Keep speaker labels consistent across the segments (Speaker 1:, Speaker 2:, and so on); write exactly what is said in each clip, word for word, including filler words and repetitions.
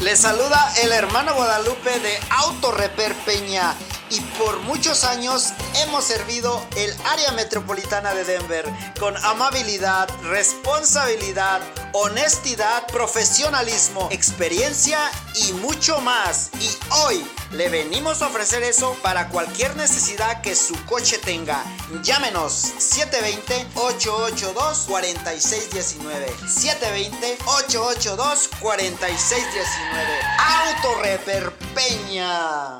Speaker 1: Les saluda el hermano Guadalupe de Auto Repair Peña y por muchos años hemos servido el área metropolitana de Denver con amabilidad, responsabilidad, honestidad, profesionalismo, experiencia y mucho más. Y hoy le venimos a ofrecer eso para cualquier necesidad que su coche tenga. Llámenos siete dos cero, ocho ocho dos, cuatro seis uno nueve siete dos cero, ocho ocho dos, cuatro seis uno nueve Auto Repair Peña.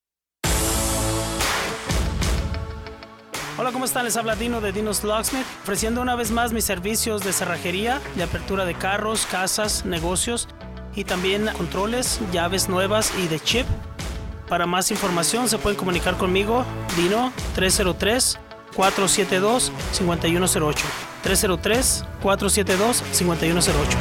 Speaker 2: Hola, ¿cómo están? Les habla Dino de Dino's Locksmith, ofreciendo una vez más mis servicios de cerrajería, de apertura de carros, casas, negocios y también controles, llaves nuevas y de chip. Para más información se pueden comunicar conmigo, Dino, tres cero tres, cuatro siete dos, cinco uno cero ocho. tres cero tres, cuatro siete dos, cinco uno cero ocho.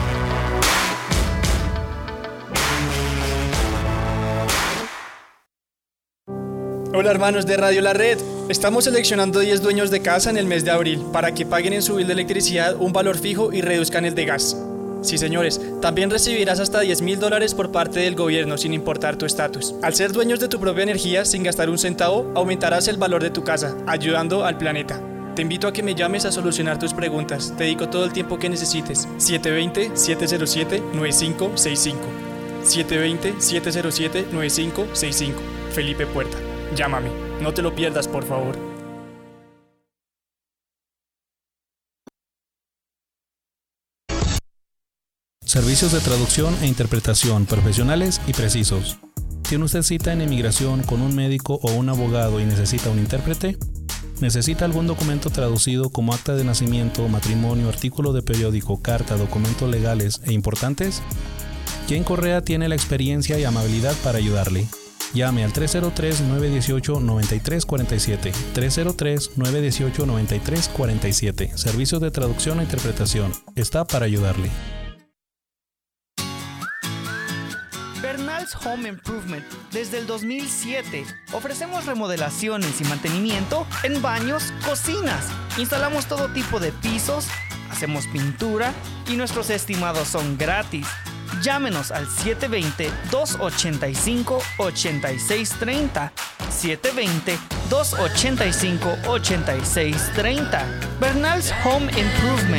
Speaker 3: Hola hermanos de Radio La Red, estamos seleccionando diez dueños de casa en el mes de abril para que paguen en su bill de electricidad un valor fijo y reduzcan el de gas. Sí señores, también recibirás hasta diez mil dólares por parte del gobierno sin importar tu estatus. Al ser dueños de tu propia energía sin gastar un centavo, aumentarás el valor de tu casa, ayudando al planeta. Te invito a que me llames a solucionar tus preguntas, te dedico todo el tiempo que necesites. siete dos cero, siete cero siete, nueve cinco seis cinco siete dos cero, siete cero siete, nueve cinco seis cinco Felipe Puerta. Llámame, no te lo pierdas, por favor.
Speaker 4: Servicios de traducción e interpretación profesionales y precisos. ¿Tiene usted cita en inmigración con un médico o un abogado y necesita un intérprete? ¿Necesita algún documento traducido como acta de nacimiento, matrimonio, artículo de periódico, carta, documentos legales e importantes? Ken Correa tiene la experiencia y amabilidad para ayudarle. Llame al tres cero tres, nueve uno ocho, nueve tres cuatro siete, tres cero tres, nueve uno ocho, nueve tres cuatro siete. Servicios de traducción e interpretación. Está para ayudarle.
Speaker 5: Bernal's Home Improvement. Desde el dos mil siete ofrecemos remodelaciones y mantenimiento en baños, cocinas. Instalamos todo tipo de pisos, hacemos pintura y nuestros estimados son gratis. Llámenos al siete dos cero, dos ocho cinco, ocho seis tres cero siete dos cero, dos ocho cinco, ocho seis tres cero Bernal's Home Improvement.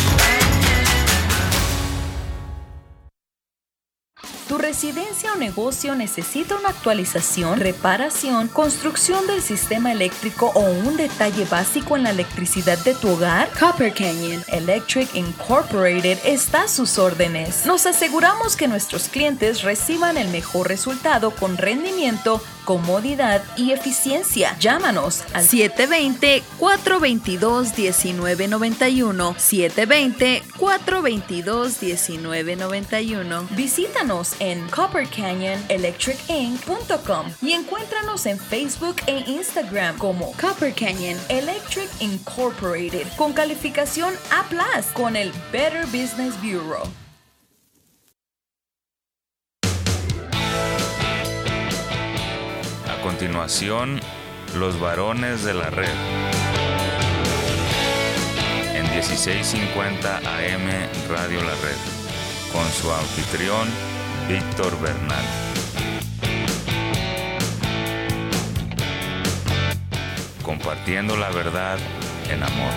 Speaker 6: ¿Tu residencia o negocio necesita una actualización, reparación, construcción del sistema eléctrico o un detalle básico en la electricidad de tu hogar? Copper Canyon Electric Incorporated está a sus órdenes. Nos aseguramos que nuestros clientes reciban el mejor resultado con rendimiento, comodidad y eficiencia. Llámanos al siete dos cero, cuatro dos dos, uno nueve nueve uno siete dos cero, cuatro dos dos, uno nueve nueve uno. Visítanos en copper canyon electric inc punto com y encuéntranos en Facebook e Instagram como Copper Canyon Electric Incorporated con calificación A plus con el Better Business Bureau.
Speaker 7: A continuación, los varones de la red. En dieciséis cincuenta A M Radio La Red, con su anfitrión, Víctor Bernal. Compartiendo la verdad en amor.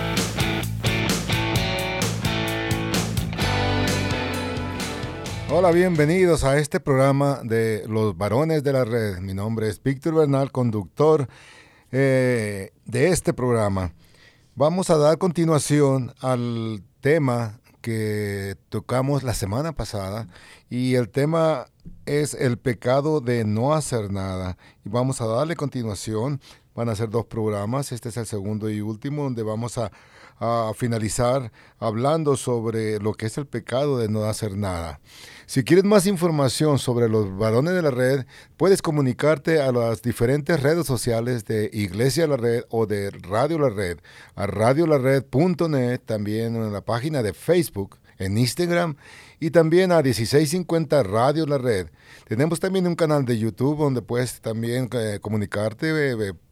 Speaker 8: Hola, bienvenidos a este programa de Los Varones de la Red. Mi nombre es Víctor Bernal, conductor eh, de este programa. Vamos a dar continuación al tema que tocamos la semana pasada y el tema es el pecado de no hacer nada. Y vamos a darle continuación. Van a ser dos programas. Este es el segundo y último donde vamos a, a finalizar hablando sobre lo que es el pecado de no hacer nada. Si quieres más información sobre los varones de la red, puedes comunicarte a las diferentes redes sociales de Iglesia La Red o de Radio La Red, a radio la red punto net, también en la página de Facebook, en Instagram y también a dieciséis cincuenta Radio La Red. Tenemos también un canal de YouTube donde puedes también eh, comunicarte, eh,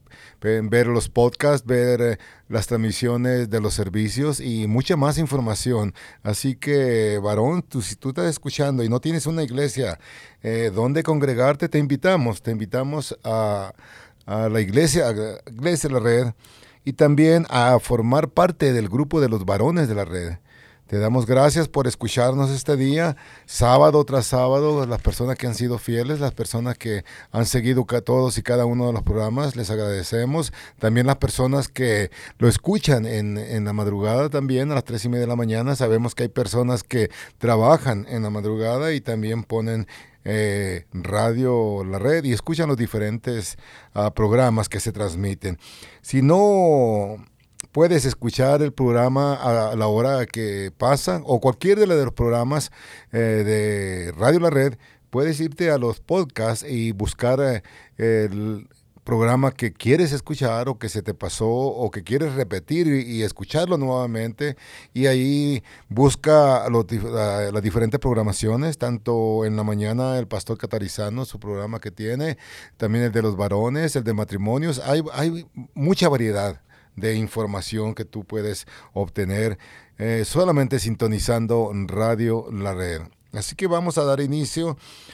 Speaker 8: ver los podcasts, ver eh, las transmisiones de los servicios y mucha más información. Así que, varón, tú, si tú estás escuchando y no tienes una iglesia eh, donde congregarte, te invitamos, te invitamos a, a la iglesia, a la iglesia de la red, y también a formar parte del grupo de los varones de la red. Te damos gracias por escucharnos este día, sábado tras sábado, las personas que han sido fieles, las personas que han seguido todos y cada uno de los programas, les agradecemos. También las personas que lo escuchan en, en la madrugada también, a las tres y media de la mañana. Sabemos que hay personas que trabajan en la madrugada y también ponen Eh, radio La Red y escuchan los diferentes uh, programas que se transmiten. Si no puedes escuchar el programa a la hora que pasa o cualquier de los programas eh, de Radio La Red, puedes irte a los podcasts y buscar eh, el programa que quieres escuchar o que se te pasó o que quieres repetir y, y escucharlo nuevamente, y ahí busca los, uh, las diferentes programaciones, tanto en la mañana el Pastor Catarizano, su programa que tiene, también el de los varones, el de matrimonios. Hay, hay mucha variedad de información que tú puedes obtener eh, solamente sintonizando Radio La Red. Así que vamos a dar inicio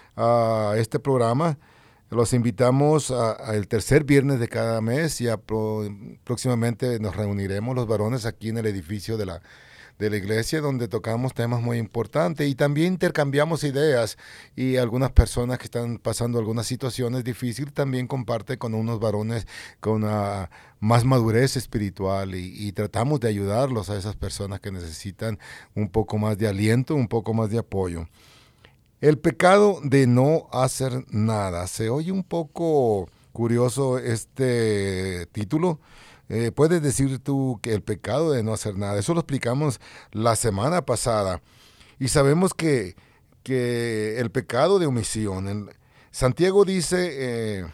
Speaker 8: a este programa. Los invitamos al tercer viernes de cada mes. Ya pro, próximamente nos reuniremos los varones aquí en el edificio de la, de la iglesia, donde tocamos temas muy importantes y también intercambiamos ideas, y algunas personas que están pasando algunas situaciones difíciles también comparten con unos varones con una más madurez espiritual, y, y tratamos de ayudarlos a esas personas que necesitan un poco más de aliento, un poco más de apoyo. El pecado de no hacer nada. Se oye un poco curioso este título. Eh, puedes decir tú que el pecado de no hacer nada. Eso lo explicamos la semana pasada. Y sabemos que, que el pecado de omisión. En, Santiago dice eh,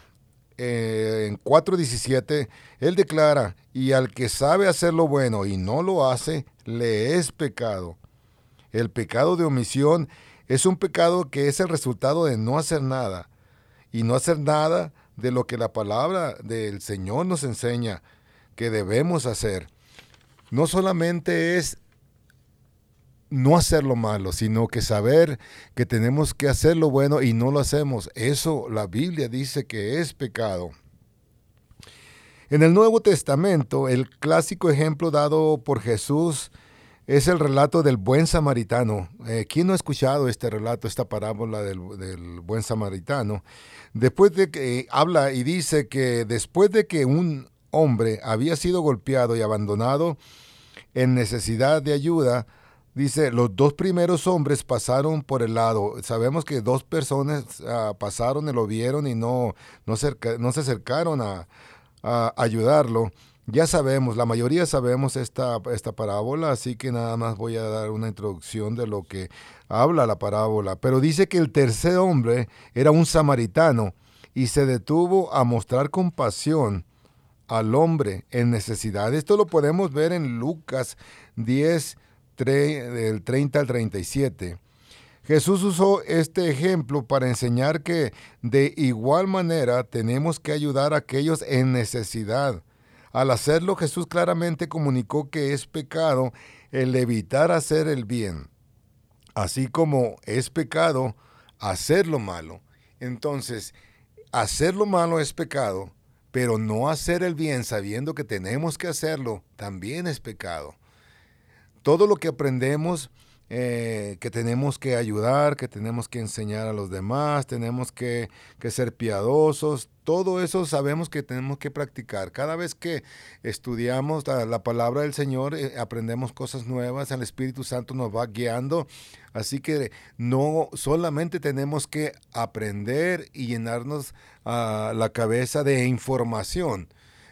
Speaker 8: eh, en cuatro diecisiete, él declara: y al que sabe hacer lo bueno y no lo hace, le es pecado. El pecado de omisión es un pecado que es el resultado de no hacer nada, y no hacer nada de lo que la palabra del Señor nos enseña que debemos hacer. No solamente es no hacer lo malo, sino que saber que tenemos que hacer lo bueno y no lo hacemos. Eso la Biblia dice que es pecado. En el Nuevo Testamento, el clásico ejemplo dado por Jesús es el relato del buen samaritano. Eh, ¿Quién no ha escuchado este relato, esta parábola del, del buen samaritano? Después de que eh, habla y dice que después de que un hombre había sido golpeado y abandonado en necesidad de ayuda, dice, los dos primeros hombres pasaron por el lado. Sabemos que dos personas uh, pasaron y lo vieron y no, no, cerca, no se acercaron a, a ayudarlo. Ya sabemos, la mayoría sabemos esta, esta parábola, así que nada más voy a dar una introducción de lo que habla la parábola. Pero dice que el tercer hombre era un samaritano y se detuvo a mostrar compasión al hombre en necesidad. Esto lo podemos ver en Lucas diez, del treinta al treinta y siete. Jesús usó este ejemplo para enseñar que de igual manera tenemos que ayudar a aquellos en necesidad. Al hacerlo, Jesús claramente comunicó que es pecado el evitar hacer el bien, así como es pecado hacer lo malo. Entonces, hacer lo malo es pecado, pero no hacer el bien sabiendo que tenemos que hacerlo también es pecado. Todo lo que aprendemos, eh, que tenemos que ayudar, que tenemos que enseñar a los demás, tenemos que, que ser piadosos, todo eso sabemos que tenemos que practicar. Cada vez que estudiamos la, la palabra del Señor, eh, aprendemos cosas nuevas, el Espíritu Santo nos va guiando. Así que no solamente tenemos que aprender y llenarnos uh, la cabeza de información.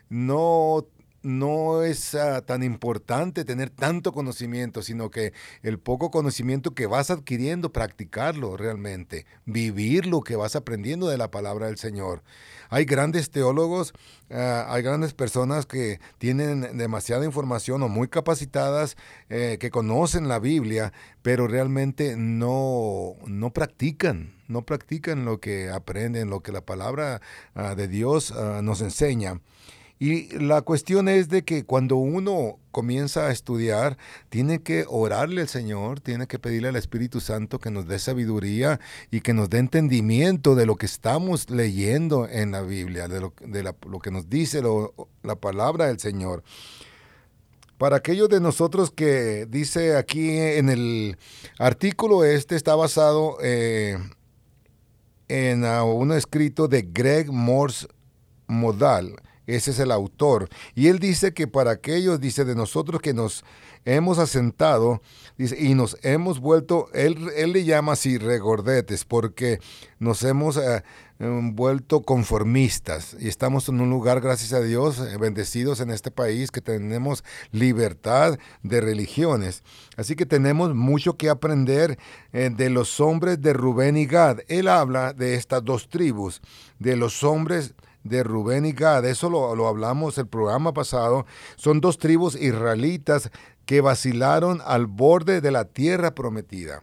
Speaker 8: No No es uh, tan importante tener tanto conocimiento, sino que el poco conocimiento que vas adquiriendo, practicarlo realmente, vivir lo que vas aprendiendo de la palabra del Señor. Hay grandes teólogos, uh, hay grandes personas que tienen demasiada información o muy capacitadas, eh, que conocen la Biblia, pero realmente no, no practican, no practican lo que aprenden, lo que la palabra uh, de Dios uh, nos enseña. Y la cuestión es de que cuando uno comienza a estudiar, tiene que orarle al Señor, tiene que pedirle al Espíritu Santo que nos dé sabiduría y que nos dé entendimiento de lo que estamos leyendo en la Biblia, de lo, de la, lo que nos dice lo, la palabra del Señor. Para aquellos de nosotros que dice aquí en el artículo, este está basado eh, en uh, un escrito de Greg Morse Modal. Ese es el autor. Y él dice que para aquellos, dice, de nosotros que nos hemos asentado, dice, y nos hemos vuelto, él, él le llama así regordetes, porque nos hemos eh, vuelto conformistas. Y estamos en un lugar, gracias a Dios, eh, bendecidos en este país, que tenemos libertad de religiones. Así que tenemos mucho que aprender eh, de los hombres de Rubén y Gad. Él habla de estas dos tribus, de los hombres de Rubén y Gad. Eso lo, lo hablamos el programa pasado. Son dos tribus israelitas que vacilaron al borde de la tierra prometida.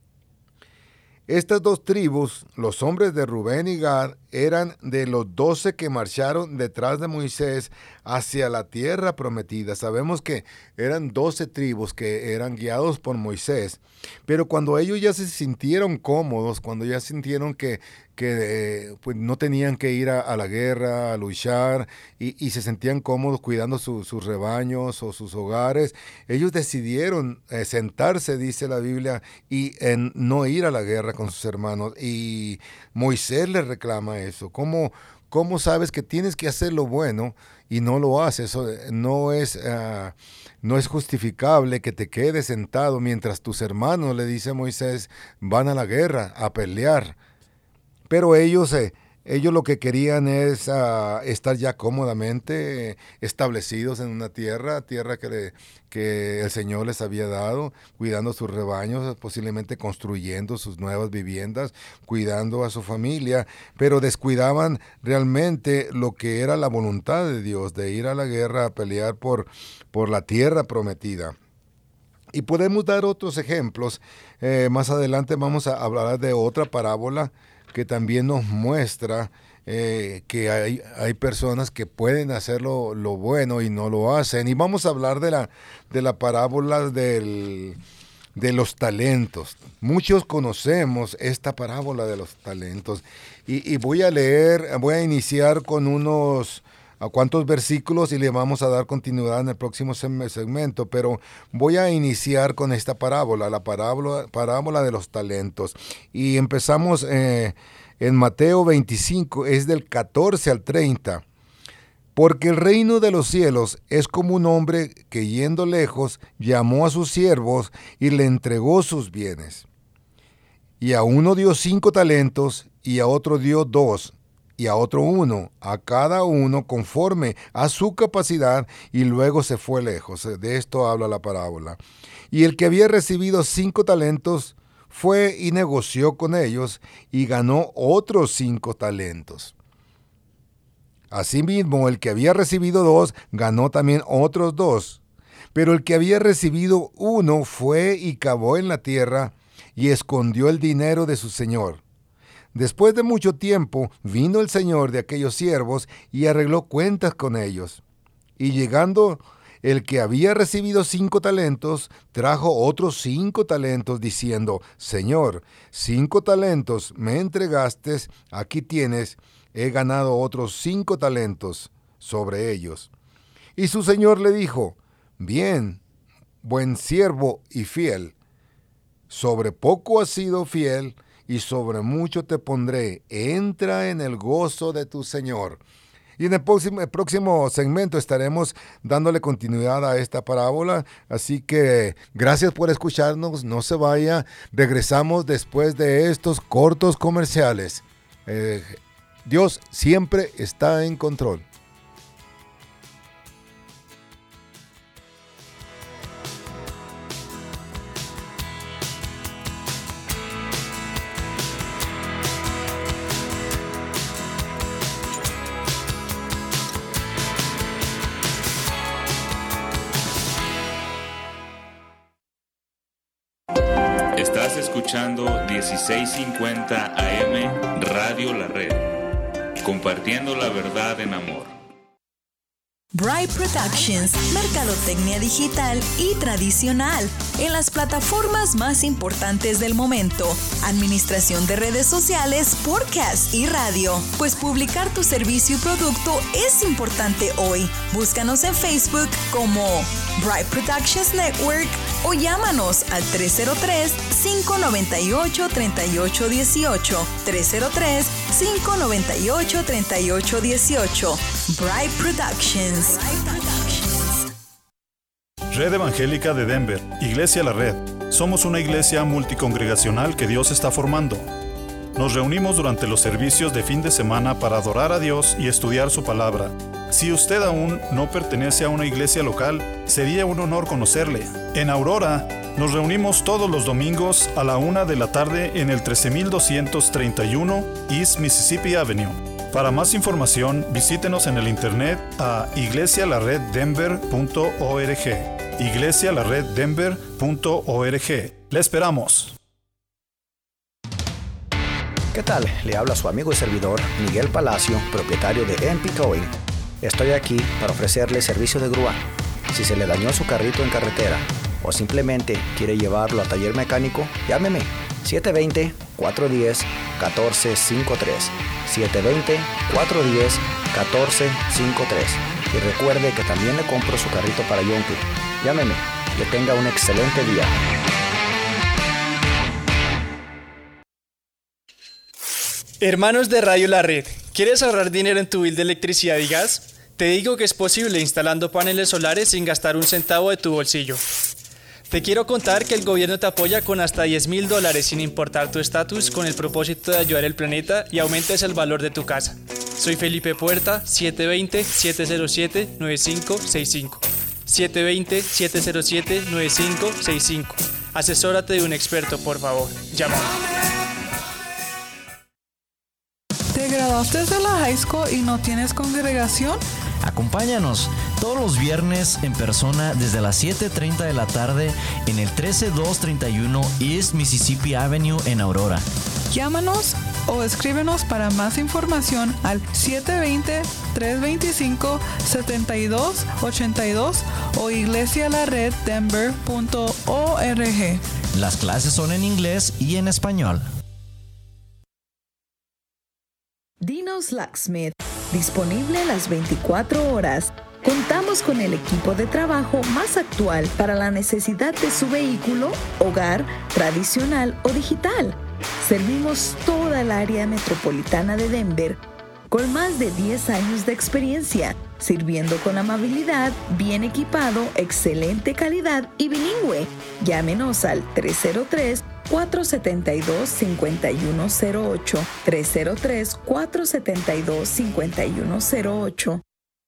Speaker 8: Estas dos tribus, los hombres de Rubén y Gad, eran de los doce que marcharon detrás de Moisés hacia la tierra prometida. Sabemos que eran doce tribus que eran guiados por Moisés, pero cuando ellos ya se sintieron cómodos, cuando ya sintieron que, que eh, pues no tenían que ir a, a la guerra, a luchar, y, y se sentían cómodos cuidando su, sus rebaños o sus hogares, ellos decidieron eh, sentarse, dice la Biblia, y en no ir a la guerra con sus hermanos. Y Moisés les reclama eso. ¿Cómo, cómo sabes que tienes que hacer lo bueno y no lo haces? Eso no es, uh, no es justificable que te quedes sentado mientras tus hermanos, le dice Moisés, van a la guerra, a pelear. Pero ellos, eh, ellos lo que querían es uh, estar ya cómodamente eh, establecidos en una tierra, tierra que, le, que el Señor les había dado, cuidando sus rebaños, posiblemente construyendo sus nuevas viviendas, cuidando a su familia, pero descuidaban realmente lo que era la voluntad de Dios, de ir a la guerra a pelear por, por la tierra prometida. Y podemos dar otros ejemplos. Eh, más adelante vamos a hablar de otra parábola que también nos muestra eh, que hay, hay personas que pueden hacer lo, lo bueno y no lo hacen. Y vamos a hablar de la, de la parábola del, de los talentos. Muchos conocemos esta parábola de los talentos. Y, y voy a leer, voy a iniciar con unos a cuantos versículos y le vamos a dar continuidad en el próximo segmento, pero voy a iniciar con esta parábola, la parábola, parábola de los talentos. Y empezamos eh, en Mateo veinticinco, es del catorce al treinta. Porque el reino de los cielos es como un hombre que yendo lejos llamó a sus siervos y le entregó sus bienes. Y a uno dio cinco talentos y a otro dio dos y a otro uno, a cada uno conforme a su capacidad, y luego se fue lejos. De esto habla la parábola. Y el que había recibido cinco talentos fue y negoció con ellos y ganó otros cinco talentos. Asimismo, el que había recibido dos ganó también otros dos. Pero el que había recibido uno fue y cavó en la tierra y escondió el dinero de su señor. Después de mucho tiempo vino el señor de aquellos siervos y arregló cuentas con ellos. Y llegando el que había recibido cinco talentos, trajo otros cinco talentos, diciendo: Señor, cinco talentos me entregaste, aquí tienes, he ganado otros cinco talentos sobre ellos. Y su señor le dijo: Bien, buen siervo y fiel, sobre poco has sido fiel, y sobre mucho te pondré, entra en el gozo de tu Señor. Y en el próximo, el próximo segmento estaremos dándole continuidad a esta parábola, así que gracias por escucharnos, no se vaya, regresamos después de estos cortos comerciales. Eh, Dios siempre está en control.
Speaker 7: Estás escuchando dieciséis cincuenta A M Radio La Red, compartiendo la verdad en amor.
Speaker 6: Bright Productions, mercadotecnia digital y tradicional en las plataformas más importantes del momento, administración de redes sociales, podcast y radio. Pues publicar tu servicio y producto es importante hoy. Búscanos en Facebook como Bright Productions Network o llámanos al tres cero tres, cinco nueve ocho, tres ocho uno ocho, tres cero tres, cinco nueve ocho, tres ocho uno ocho. Bright Productions.
Speaker 9: Red Evangélica de Denver, Iglesia La Red. Somos una iglesia multicongregacional que Dios está formando. Nos reunimos durante los servicios de fin de semana para adorar a Dios y estudiar su palabra. Si usted aún no pertenece a una iglesia local, sería un honor conocerle. En Aurora, nos reunimos todos los domingos a la una de la tarde en el trece mil doscientos treinta y uno East Mississippi Avenue. Para más información, visítenos en el internet a iglesia la red denver punto org. iglesia la red denver punto org. ¡Le esperamos!
Speaker 10: ¿Qué tal? Le habla su amigo y servidor Miguel Palacio, propietario de M P Towing. Estoy aquí para ofrecerle servicio de grúa. Si se le dañó su carrito en carretera o simplemente quiere llevarlo a taller mecánico, llámeme siete dos cero, cuatro uno cero, uno cuatro cinco tres. siete dos cero, cuatro uno cero, uno cuatro cinco tres. Y recuerde que también le compro su carrito para Yonke. Llámeme. Que tenga un excelente día.
Speaker 3: Hermanos de Radio La Red, ¿quieres ahorrar dinero en tu bill de electricidad y gas? Te digo que es posible instalando paneles solares sin gastar un centavo de tu bolsillo. Te quiero contar que el gobierno te apoya con hasta diez mil dólares sin importar tu estatus, con el propósito de ayudar al planeta y aumentes el valor de tu casa. Soy Felipe Puerta, siete dos cero, siete cero siete, nueve cinco seis cinco. siete dos cero, siete cero siete, nueve cinco seis cinco. Asesórate de un experto, por favor. Llámame.
Speaker 11: ¿Te graduaste de la high school y no tienes congregación?
Speaker 12: Acompáñanos todos los viernes en persona desde las siete treinta de la tarde en el trece mil doscientos treinta y uno East Mississippi Avenue en Aurora.
Speaker 11: Llámanos o escríbenos para más información al siete dos cero, tres dos cinco, siete dos ocho dos o iglesia la red denver punto org.
Speaker 12: Las clases son en inglés y en español.
Speaker 6: Dino's Locksmith, disponible las veinticuatro horas. Contamos con el equipo de trabajo más actual para la necesidad de su vehículo, hogar, tradicional o digital. Servimos toda el área metropolitana de Denver con más de diez años de experiencia, sirviendo con amabilidad, bien equipado, excelente calidad y bilingüe. Llámenos al tres cero tres, cuatro siete dos, cinco uno cero ocho, tres cero tres, cuatro siete dos, cinco uno cero ocho.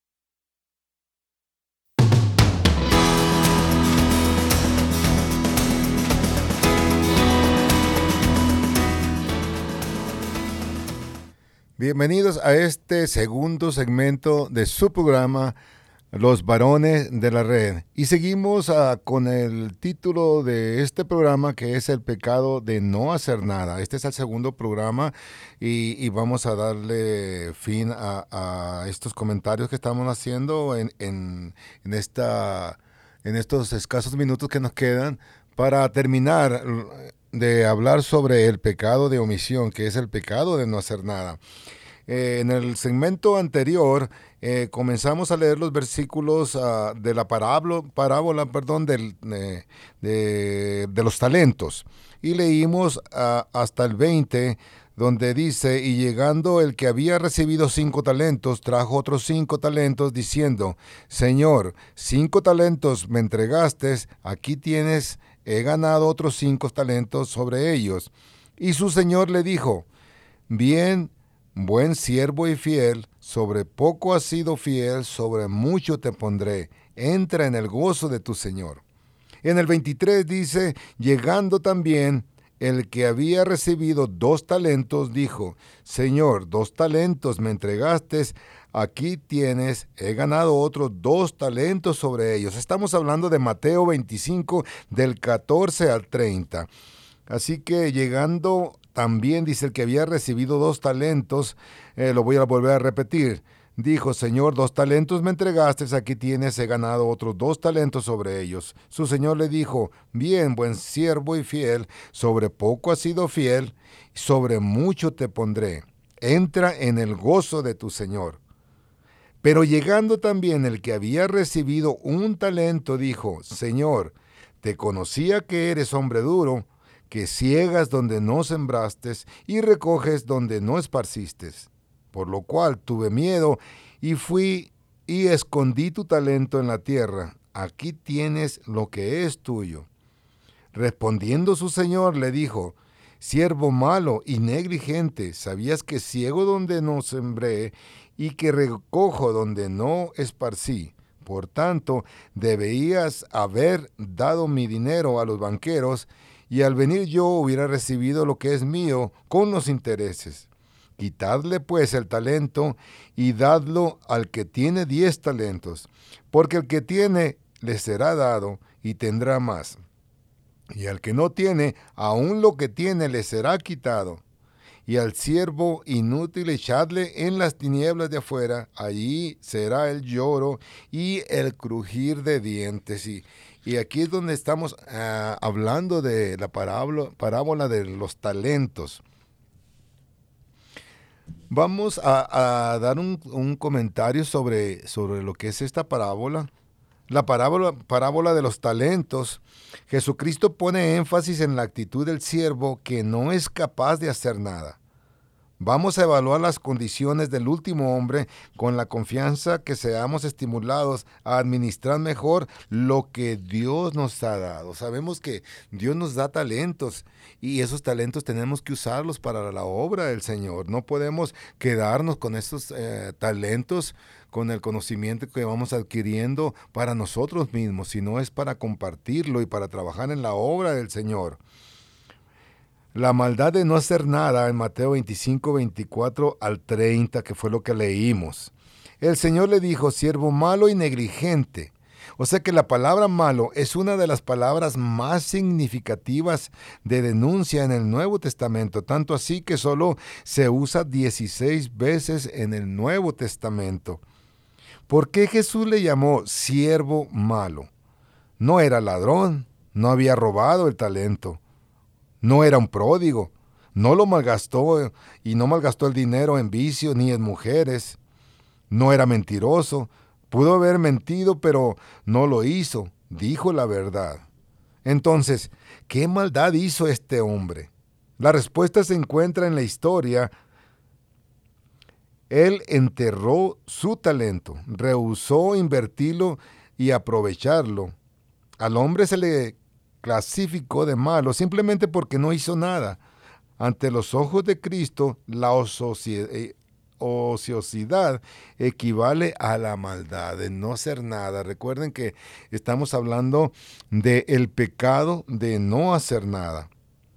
Speaker 8: Bienvenidos a este segundo segmento de su programa Los Varones de la Red. Y seguimos uh, con el título de este programa, que es El pecado de no hacer nada. Este es el segundo programa y, y vamos a darle fin a, a estos comentarios que estamos haciendo en, en, en, esta, en estos escasos minutos que nos quedan para terminar de hablar sobre el pecado de omisión, que es el pecado de no hacer nada. Eh, en el segmento anterior eh, comenzamos a leer los versículos uh, de la parábola, parábola perdón, del, de, de, de los talentos. Y leímos uh, hasta el veinte, donde dice, y llegando el que había recibido cinco talentos, trajo otros cinco talentos, diciendo, Señor, cinco talentos me entregaste, aquí tienes, he ganado otros cinco talentos sobre ellos. Y su señor le dijo, bien, buen siervo y fiel, sobre poco has sido fiel, sobre mucho te pondré, entra en el gozo de tu señor. En el veintitrés dice, llegando también el que había recibido dos talentos, dijo, Señor, dos talentos me entregaste, aquí tienes, he ganado otros dos talentos sobre ellos. Estamos hablando de Mateo veinticinco, del catorce al treinta. Así que llegando también, dice el que había recibido dos talentos, eh, lo voy a volver a repetir, Dijo: Señor, dos talentos me entregaste, aquí tienes, he ganado otros dos talentos sobre ellos. Su señor le dijo: bien, buen siervo y fiel, sobre poco has sido fiel, sobre mucho te pondré. Entra en el gozo de tu señor. Pero llegando también el que había recibido un talento, dijo: Señor, te conocía que eres hombre duro, que ciegas donde no sembraste y recoges donde no esparciste. Por lo cual tuve miedo y fui y escondí tu talento en la tierra. Aquí tienes lo que es tuyo. Respondiendo su señor le dijo: siervo malo y negligente, sabías que ciego donde no sembré y que recojo donde no esparcí. Por tanto, debías haber dado mi dinero a los banqueros, y al venir yo hubiera recibido lo que es mío con los intereses. Quitadle pues el talento y dadlo al que tiene diez talentos, porque el que tiene le será dado y tendrá más. Y al que no tiene, aún lo que tiene le será quitado. Y al siervo inútil echadle en las tinieblas de afuera, allí será el lloro y el crujir de dientes. Y, y aquí es donde estamos uh, hablando de la parábola, parábola de los talentos. Vamos a, a dar un, un comentario sobre, sobre lo que es esta parábola. La parábola, parábola de los talentos. Jesucristo pone énfasis en la actitud del siervo que no es capaz de hacer nada. Vamos a evaluar las condiciones del último hombre con la confianza que seamos estimulados a administrar mejor lo que Dios nos ha dado. Sabemos que Dios nos da talentos y esos talentos tenemos que usarlos para la obra del Señor. No podemos quedarnos con esos eh, talentos, con el conocimiento que vamos adquiriendo para nosotros mismos, sino es para compartirlo y para trabajar en la obra del Señor. La maldad de no hacer nada en Mateo veinticinco, veinticuatro al treinta, que fue lo que leímos. El Señor le dijo: siervo malo y negligente. O sea que la palabra malo es una de las palabras más significativas de denuncia en el Nuevo Testamento, tanto así que solo se usa dieciséis veces en el Nuevo Testamento. ¿Por qué Jesús le llamó siervo malo? No era ladrón, no había robado el talento. No era un pródigo, no lo malgastó y no malgastó el dinero en vicios ni en mujeres. No era mentiroso, pudo haber mentido, pero no lo hizo, dijo la verdad. Entonces, ¿qué maldad hizo este hombre? La respuesta se encuentra en la historia. Él enterró su talento, rehusó invertirlo y aprovecharlo. Al hombre se le clasificó de malo simplemente porque no hizo nada. Ante los ojos de Cristo, la ociosidad equivale a la maldad de no hacer nada. Recuerden que estamos hablando del pecado de no hacer nada.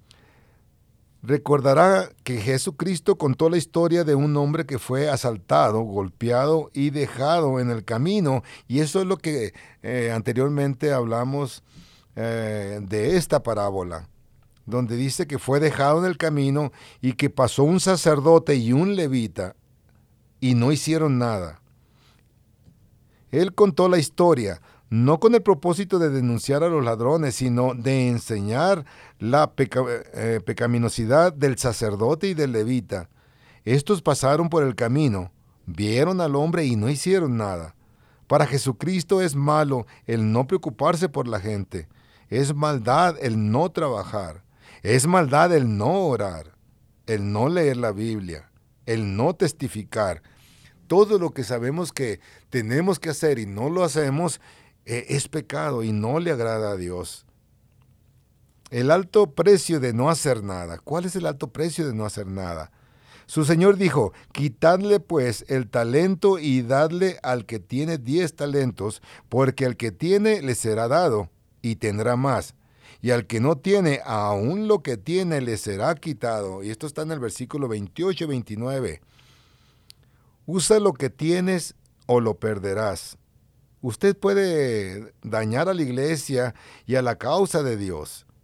Speaker 8: Recordará que Jesucristo contó la historia de un hombre que fue asaltado, golpeado y dejado en el camino, y eso es lo que eh, anteriormente hablamos Eh, de esta parábola, donde dice que fue dejado en el camino y que pasó un sacerdote y un levita y no hicieron nada. Él contó la historia no con el propósito de denunciar a los ladrones, sino de enseñar la peca, eh, pecaminosidad del sacerdote y del levita. Estos pasaron por el camino, vieron al hombre y no hicieron nada. Para Jesucristo es malo el no preocuparse por la gente. Es maldad el no trabajar. Es maldad el no orar, el no leer la Biblia, el no testificar. Todo lo que sabemos que tenemos que hacer y no lo hacemos eh, es pecado y no le agrada a Dios. El alto precio de no hacer nada. ¿Cuál es el alto precio de no hacer nada? Su Señor dijo: quitadle pues el talento y dadle al que tiene diez talentos, porque al que tiene le será dado y tendrá más, y al que no tiene, aún lo que tiene le será quitado. Y esto está en el versículo veintiocho y veintinueve. Usa lo que tienes o lo perderás. Usted puede dañar a la iglesia y a la causa de Dios.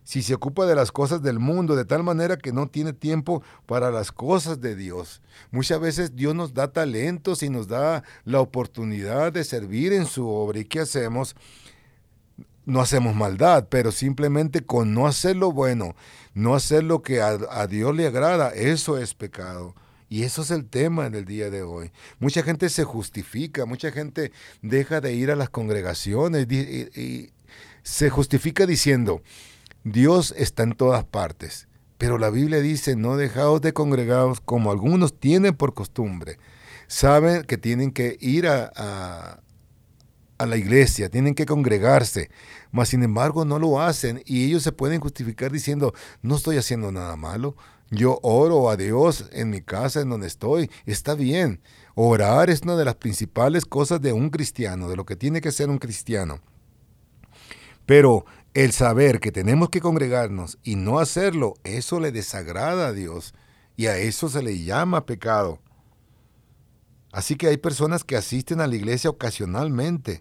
Speaker 8: si se ocupa de las cosas del mundo, de tal manera que no tiene tiempo para las cosas de Dios. Muchas veces Dios nos da talentos y nos da la oportunidad de servir en su obra. ¿Y qué hacemos? No hacemos maldad, pero simplemente con no hacer lo bueno, no hacer lo que a, a Dios le agrada, eso es pecado. Y eso es el tema del día de hoy. Mucha gente se justifica, mucha gente deja de ir a las congregaciones y, y, y se justifica diciendo, Dios está en todas partes, pero la Biblia dice, no dejaos de congregaros como algunos tienen por costumbre. Saben que tienen que ir a, a, a la iglesia, tienen que congregarse, mas sin embargo no lo hacen y ellos se pueden justificar diciendo, no estoy haciendo nada malo, yo oro a Dios en mi casa, en donde estoy, está bien. Orar es una de las principales cosas de un cristiano, de lo que tiene que ser un cristiano. Pero el saber que tenemos que congregarnos y no hacerlo, eso le desagrada a Dios y a eso se le llama pecado. Así que hay personas que asisten a la iglesia ocasionalmente.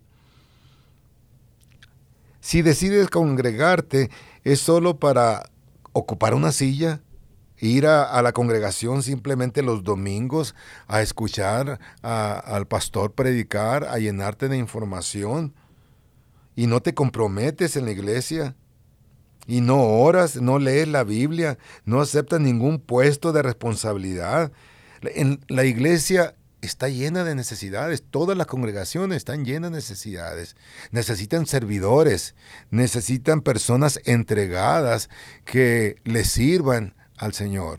Speaker 8: Si decides congregarte, es solo para ocupar una silla, ir a, a la congregación simplemente los domingos a escuchar a, al pastor predicar, a llenarte de información. Y no te comprometes en la iglesia, y no oras, no lees la Biblia, no aceptas ningún puesto de responsabilidad. En la iglesia está llena de necesidades, todas las congregaciones están llenas de necesidades. Necesitan servidores, necesitan personas entregadas que les sirvan al Señor.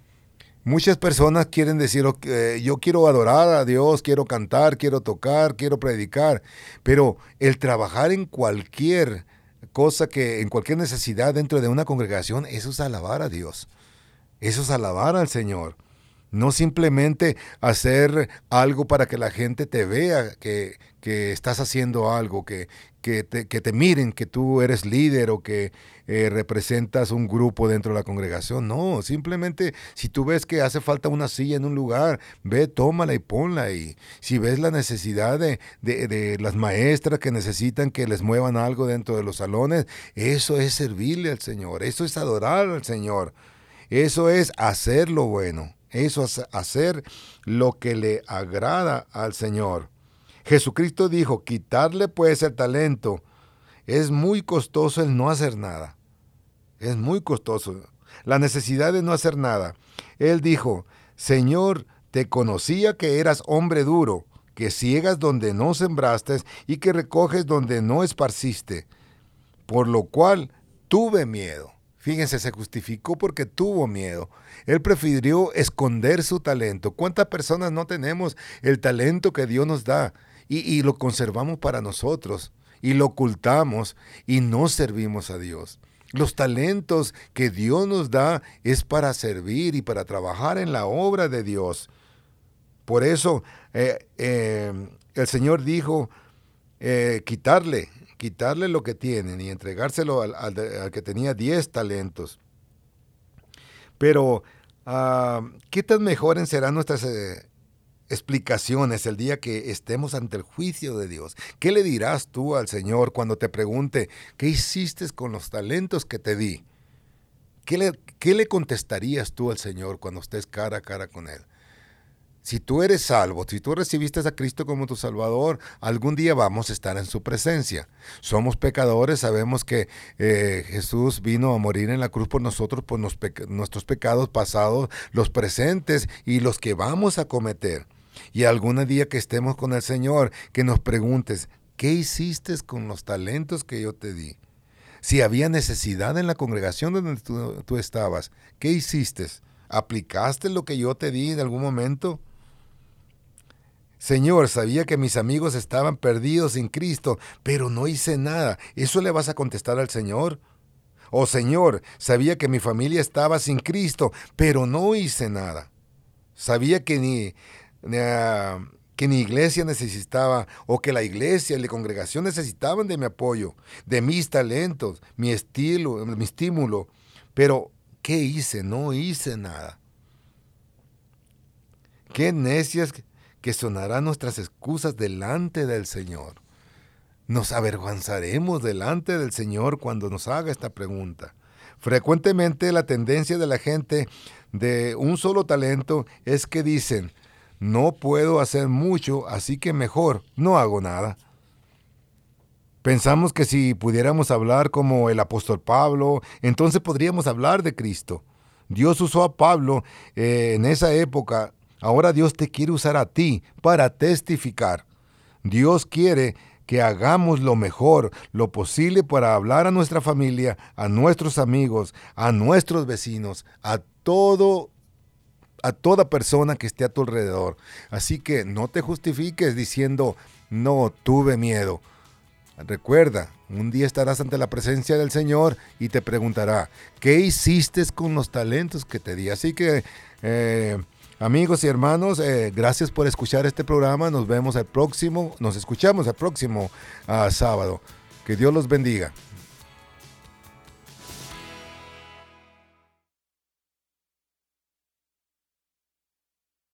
Speaker 8: Muchas personas quieren decir, eh, yo quiero adorar a Dios, quiero cantar, quiero tocar, quiero predicar, pero el trabajar en cualquier cosa, que en cualquier necesidad dentro de una congregación, eso es alabar a Dios, eso es alabar al Señor. No simplemente hacer algo para que la gente te vea que, que estás haciendo algo, que, que, te, que te miren que tú eres líder o que eh, representas un grupo dentro de la congregación. No, simplemente si tú ves que hace falta una silla en un lugar, ve, tómala y ponla ahí. Si ves la necesidad de, de, de las maestras que necesitan que les muevan algo dentro de los salones, eso es servirle al Señor, eso es adorar al Señor, eso es hacer lo bueno. Eso es hacer lo que le agrada al Señor. Jesucristo dijo, quitarle pues el talento. Es muy costoso el no hacer nada. Es muy costoso. La necesidad de no hacer nada. Él dijo, Señor, te conocía que eras hombre duro, que ciegas donde no sembraste y que recoges donde no esparciste. Por lo cual tuve miedo. Fíjense, se justificó porque tuvo miedo. Él prefirió esconder su talento. ¿Cuántas personas no tenemos el talento que Dios nos da y, y lo conservamos para nosotros y lo ocultamos y no servimos a Dios? Los talentos que Dios nos da es para servir y para trabajar en la obra de Dios. Por eso eh, eh, el Señor dijo, eh, quitarle, quitarle lo que tienen y entregárselo al, al, al que tenía diez talentos. Pero, uh, ¿qué tan mejores serán nuestras eh, explicaciones el día que estemos ante el juicio de Dios? ¿Qué le dirás tú al Señor cuando te pregunte, ¿qué hiciste con los talentos que te di? ¿Qué le, qué le contestarías tú al Señor cuando estés cara a cara con Él? Si tú eres salvo, si tú recibiste a Cristo como tu Salvador, algún día vamos a estar en su presencia. Somos pecadores, sabemos que eh, Jesús vino a morir en la cruz por nosotros, por nos peca- nuestros pecados pasados, los presentes y los que vamos a cometer. Y algún día que estemos con el Señor, que nos preguntes, ¿qué hiciste con los talentos que yo te di? Si había necesidad en la congregación donde tú, tú estabas, ¿qué hiciste? ¿Aplicaste lo que yo te di en algún momento? Señor, sabía que mis amigos estaban perdidos sin Cristo, pero no hice nada. ¿Eso le vas a contestar al Señor? Oh Señor, sabía que mi familia estaba sin Cristo, pero no hice nada. Sabía que ni, ni, uh, que mi iglesia necesitaba, o que la iglesia y la congregación necesitaban de mi apoyo, de mis talentos, mi estilo, mi estímulo. Pero, ¿qué hice? No hice nada. Qué necias que sonarán nuestras excusas delante del Señor. Nos avergonzaremos delante del Señor cuando nos haga esta pregunta. Frecuentemente la tendencia de la gente de un solo talento es que dicen, no puedo hacer mucho, así que mejor no hago nada. Pensamos que si pudiéramos hablar como el apóstol Pablo, entonces podríamos hablar de Cristo. Dios usó a Pablo eh, en esa época. Ahora Dios te quiere usar a ti para testificar. Dios quiere que hagamos lo mejor, lo posible para hablar a nuestra familia, a nuestros amigos, a nuestros vecinos, a todo, a toda persona que esté a tu alrededor. Así que no te justifiques diciendo, no, tuve miedo. Recuerda, un día estarás ante la presencia del Señor y te preguntará, ¿qué hiciste con los talentos que te di? Así que, eh, amigos y hermanos, eh, gracias por escuchar este programa. Nos vemos el próximo, nos escuchamos el próximo uh, sábado. Que Dios los bendiga.